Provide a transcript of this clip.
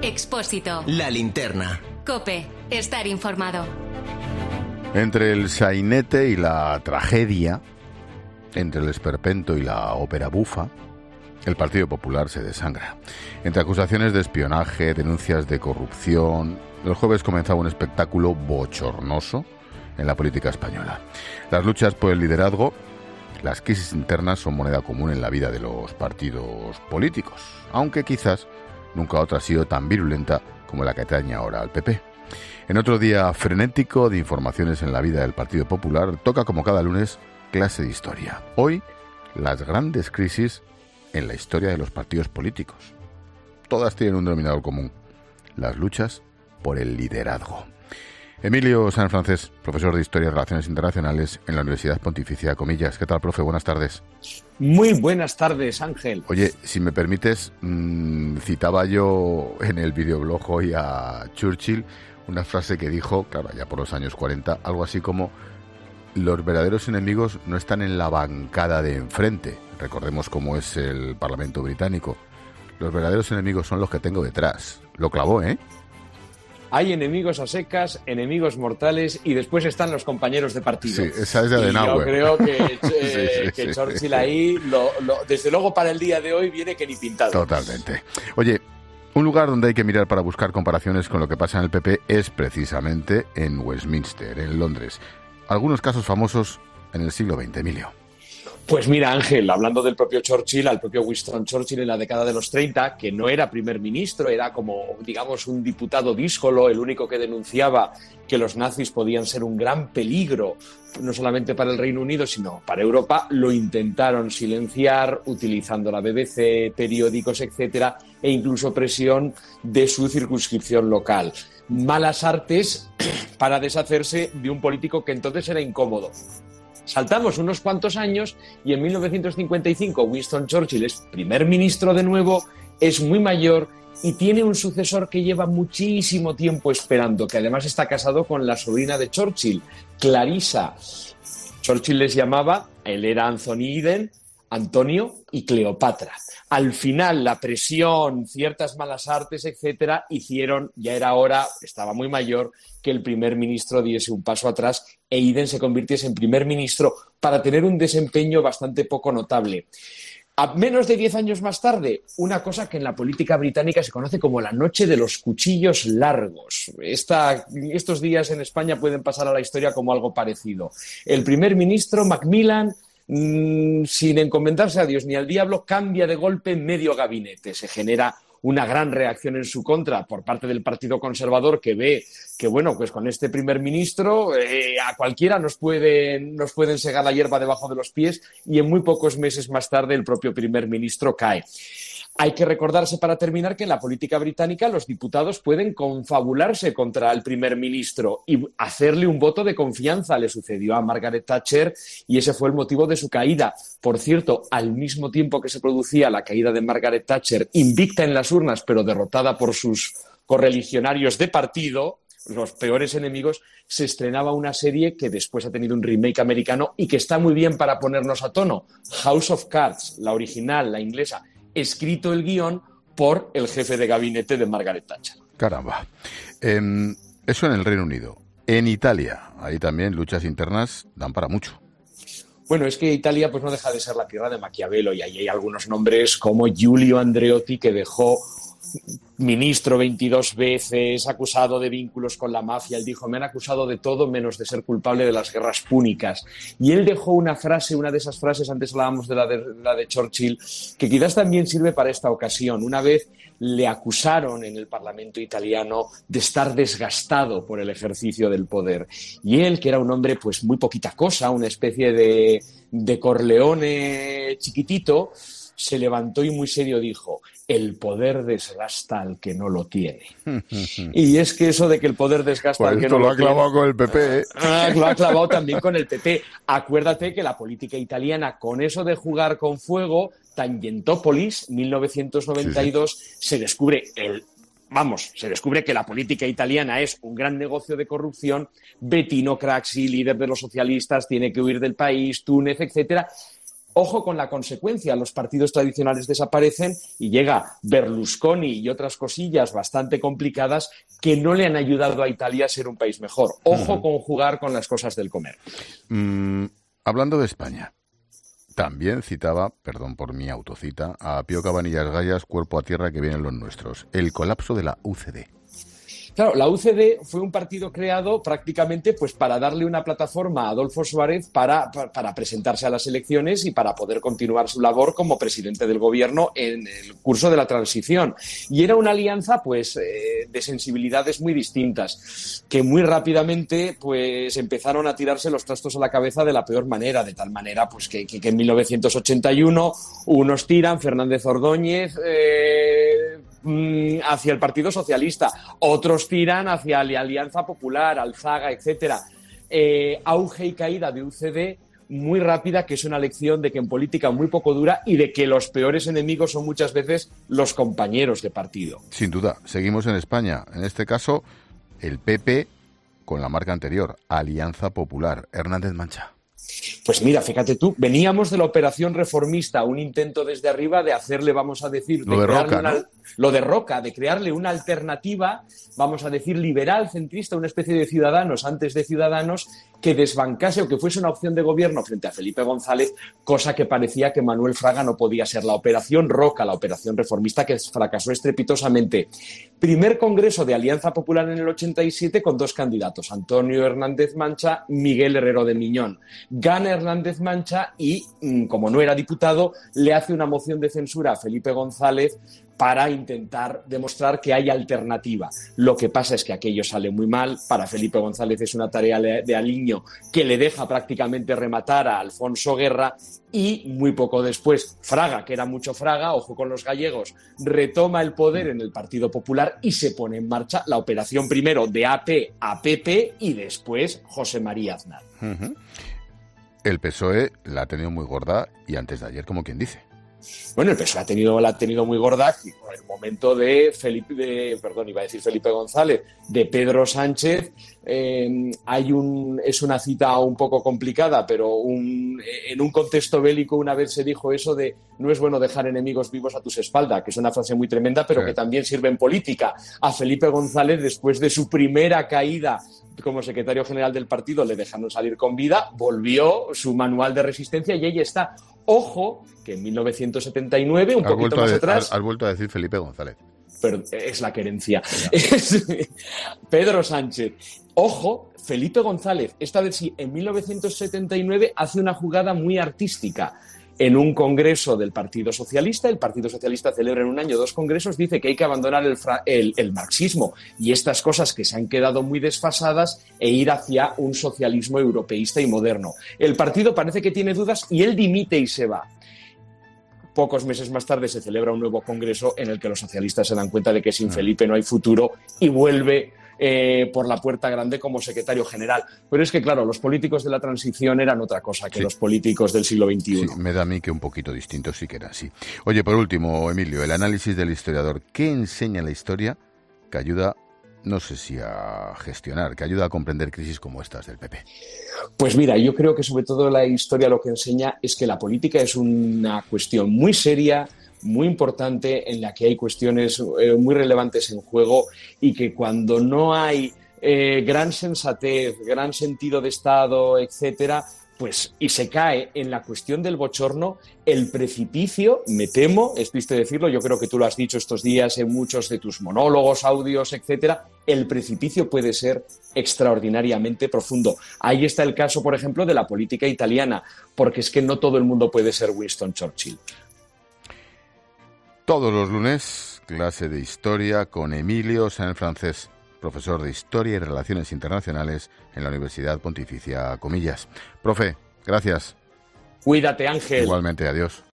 Expósito. La linterna. COPE. Estar informado. Entre el sainete y la tragedia, entre el esperpento y la ópera bufa, el Partido Popular se desangra. Entre acusaciones de espionaje, denuncias de corrupción, el jueves comenzaba un espectáculo bochornoso en la política española. Las luchas por el liderazgo, las crisis internas son moneda común en la vida de los partidos políticos, aunque quizás nunca otra ha sido tan virulenta como la que atañe ahora al PP. En otro día frenético de informaciones en la vida del Partido Popular, toca como cada lunes clase de historia. Hoy, las grandes crisis en la historia de los partidos políticos. Todas tienen un denominador común: las luchas por el liderazgo. Emilio Sanfrancés, profesor de Historia y Relaciones Internacionales en la Universidad Pontificia de Comillas. ¿Qué tal, profe? Buenas tardes. Muy buenas tardes, Ángel. Oye, si me permites, citaba yo en el videoblog hoy a Churchill una frase que dijo, claro, ya por los años 40, algo así como: los verdaderos enemigos no están en la bancada de enfrente. Recordemos cómo es el Parlamento británico. Los verdaderos enemigos son los que tengo detrás. Lo clavó, ¿eh? Hay enemigos a secas, enemigos mortales, y después están los compañeros de partido. Sí, esa es de Adenauer. Yo creo que Churchill ahí, desde luego para el día de hoy, viene que ni pintado. Totalmente. Oye, un lugar donde hay que mirar para buscar comparaciones con lo que pasa en el PP es precisamente en Westminster, en Londres. Algunos casos famosos en el siglo XX, Emilio. Pues mira, Ángel, hablando del propio Churchill, al propio Winston Churchill en la década de los 30, que no era primer ministro, era como, digamos, un diputado díscolo, el único que denunciaba que los nazis podían ser un gran peligro, no solamente para el Reino Unido, sino para Europa. Lo intentaron silenciar utilizando la BBC, periódicos, etcétera, e incluso presión de su circunscripción local. Malas artes para deshacerse de un político que entonces era incómodo. Saltamos unos cuantos años y en 1955 Winston Churchill es primer ministro de nuevo, es muy mayor y tiene un sucesor que lleva muchísimo tiempo esperando, que además está casado con la sobrina de Churchill, Clarissa. Churchill les llamaba, él era Anthony Eden, Antonio y Cleopatra. Al final, la presión, ciertas malas artes, etcétera, hicieron, ya era hora, estaba muy mayor, que el primer ministro diese un paso atrás e Eden se convirtiese en primer ministro para tener un desempeño bastante poco notable. A menos de 10 años más tarde, una cosa que en la política británica se conoce como la noche de los cuchillos largos. Estos días en España pueden pasar a la historia como algo parecido. El primer ministro, Macmillan, sin encomendarse a Dios ni al diablo, cambia de golpe medio gabinete. Se genera una gran reacción en su contra por parte del Partido Conservador, que ve que, bueno, pues con este primer ministro a cualquiera nos pueden segar la hierba debajo de los pies, y en muy pocos meses más tarde el propio primer ministro cae. Hay que recordarse, para terminar, que en la política británica los diputados pueden confabularse contra el primer ministro y hacerle un voto de confianza. Le sucedió a Margaret Thatcher y ese fue el motivo de su caída. Por cierto, al mismo tiempo que se producía la caída de Margaret Thatcher, invicta en las urnas pero derrotada por sus correligionarios de partido, los peores enemigos, se estrenaba una serie que después ha tenido un remake americano y que está muy bien para ponernos a tono. House of Cards, la original, la inglesa, escrito el guión por el jefe de gabinete de Margaret Thatcher. Caramba. Eso en el Reino Unido. En Italia, ahí también luchas internas dan para mucho. Bueno, es que Italia pues no deja de ser la tierra de Maquiavelo, y ahí hay algunos nombres como Giulio Andreotti, que dejó ministro 22 veces, acusado de vínculos con la mafia. Él dijo: me han acusado de todo menos de ser culpable de las guerras púnicas. Y él dejó una frase, una de esas frases, antes hablábamos de la de Churchill, que quizás también sirve para esta ocasión. Una vez le acusaron en el Parlamento italiano de estar desgastado por el ejercicio del poder. Y él, que era un hombre pues muy poquita cosa, una especie de Corleone chiquitito, se levantó y muy serio dijo: el poder desgasta al que no lo tiene. Y es que eso de que el poder desgasta al que no lo tiene... Esto lo ha clavado con el PP, ¿eh? Lo ha clavado también con el PP. Acuérdate que la política italiana, con eso de jugar con fuego, Tangentopoli, 1992, se descubre se descubre que la política italiana es un gran negocio de corrupción. Bettino Craxi, líder de los socialistas, tiene que huir del país, Túnez, etcétera. Ojo con la consecuencia, los partidos tradicionales desaparecen y llega Berlusconi y otras cosillas bastante complicadas que no le han ayudado a Italia a ser un país mejor. Ojo con jugar con las cosas del comer. Hablando de España, también citaba, perdón por mi autocita, a Pío Cabanillas Gallas, cuerpo a tierra que vienen los nuestros. El colapso de la UCD. Claro, la UCD fue un partido creado prácticamente pues para darle una plataforma a Adolfo Suárez para presentarse a las elecciones y para poder continuar su labor como presidente del gobierno en el curso de la transición. Y era una alianza pues de sensibilidades muy distintas, que muy rápidamente pues empezaron a tirarse los trastos a la cabeza de la peor manera, de tal manera pues que en 1981 unos tiran, Fernández Ordóñez hacia el Partido Socialista, otros tiran hacia la Alianza Popular, Alzaga, etcétera. Auge y caída de UCD muy rápida, que es una lección de que en política muy poco dura y de que los peores enemigos son muchas veces los compañeros de partido. Sin duda, seguimos en España. En este caso, el PP con la marca anterior, Alianza Popular. Hernández Mancha. Pues mira, fíjate tú, veníamos de la operación reformista, un intento desde arriba de hacerle, vamos a decir, lo de Roca, ¿no? Lo de Roca, de crearle una alternativa, vamos a decir, liberal, centrista, una especie de Ciudadanos antes de Ciudadanos, que desbancase o que fuese una opción de gobierno frente a Felipe González, cosa que parecía que Manuel Fraga no podía ser. La operación Roca, la operación reformista, que fracasó estrepitosamente. Primer congreso de Alianza Popular en el 87 con dos candidatos, Antonio Hernández Mancha, Miguel Herrero de Miñón. Gana Hernández Mancha y, como no era diputado, le hace una moción de censura a Felipe González para intentar demostrar que hay alternativa. Lo que pasa es que aquello sale muy mal. Para Felipe González es una tarea de aliño que le deja prácticamente rematar a Alfonso Guerra y muy poco después Fraga, que era mucho Fraga, ojo con los gallegos, retoma el poder en el Partido Popular y se pone en marcha la operación primero de AP a PP y después José María Aznar. El PSOE la ha tenido muy gorda y antes de ayer, como quien dice. Bueno, el PSOE la ha tenido muy gorda y por el momento de Felipe González, de Pedro Sánchez, es una cita un poco complicada, pero en un contexto bélico una vez se dijo eso de no es bueno dejar enemigos vivos a tus espaldas, que es una frase muy tremenda, pero que también sirve en política. A Felipe González, después de su primera caída como secretario general del partido, le dejaron salir con vida, volvió su manual de resistencia y ahí está. Ojo, que en 1979, un poquito más atrás... Has vuelto a decir Felipe González. Pero es la querencia. Pedro Sánchez. Ojo, Felipe González, esta vez sí, en 1979 hace una jugada muy artística. En un congreso del Partido Socialista, el Partido Socialista celebra en un año 2 congresos, dice que hay que abandonar el marxismo y estas cosas que se han quedado muy desfasadas e ir hacia un socialismo europeísta y moderno. El partido parece que tiene dudas y él dimite y se va. Pocos meses más tarde se celebra un nuevo congreso en el que los socialistas se dan cuenta de que sin Felipe no hay futuro y vuelve por la puerta grande como secretario general. Pero es que, claro, los políticos de la transición eran otra cosa que los políticos del siglo XXI. Sí, me da a mí que un poquito distinto sí que era así. Oye, por último, Emilio, el análisis del historiador. ¿Qué enseña la historia que ayuda, no sé si a gestionar, que ayuda a comprender crisis como estas del PP? Pues mira, yo creo que sobre todo la historia lo que enseña es que la política es una cuestión muy seria, muy importante, en la que hay cuestiones muy relevantes en juego y que cuando no hay gran sensatez, gran sentido de Estado, etcétera, pues y se cae en la cuestión del bochorno, el precipicio, me temo, es triste decirlo, yo creo que tú lo has dicho estos días en muchos de tus monólogos, audios, etcétera, el precipicio puede ser extraordinariamente profundo. Ahí está el caso, por ejemplo, de la política italiana, porque es que no todo el mundo puede ser Winston Churchill. Todos los lunes, clase de historia con Emilio Sáenz Francés, profesor de Historia y Relaciones Internacionales en la Universidad Pontificia Comillas. Profe, gracias. Cuídate, Ángel. Igualmente, adiós.